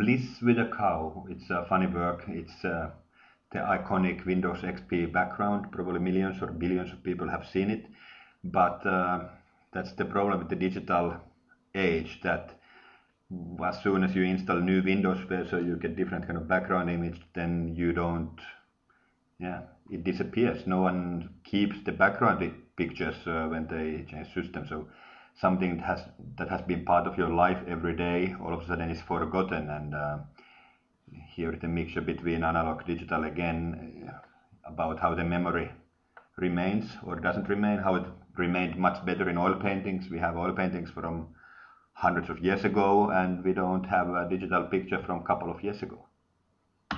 Bliss with a Cow. It's a funny work. It's the iconic Windows XP background. Probably millions or billions of people have seen it. But that's the problem with the digital age, that as soon as you install new Windows version, you get different kind of background image, then you don't, yeah, it disappears. No one keeps the background pictures when they change system. So something that has been part of your life every day, all of a sudden is forgotten. And here the mixture between analog digital again, about how the memory remains or doesn't remain, how it remained much better in oil paintings. We have oil paintings from hundreds of years ago, and we don't have a digital picture from a couple of years ago.